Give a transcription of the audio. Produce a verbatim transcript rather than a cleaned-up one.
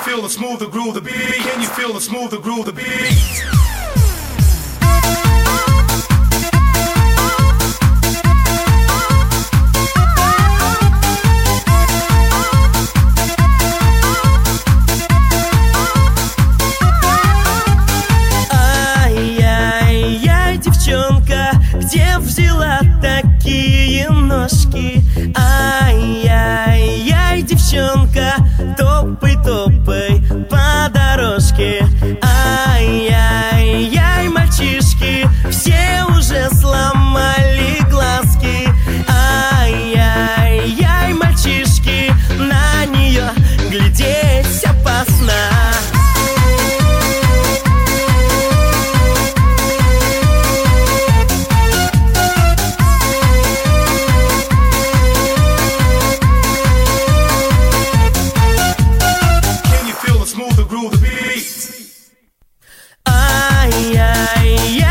feel the smooth, the groove, the beat? Can you feel the smooth, the groove, the beat? Где взяла такие ножки? Ай-яй-яй, девчонка, топай-топай по дорожке. Ай-яй-яй, мальчишки, все уже сломали глазки. Ай-яй-яй, мальчишки, на нее глядеть опасно. Ай-яй-яй.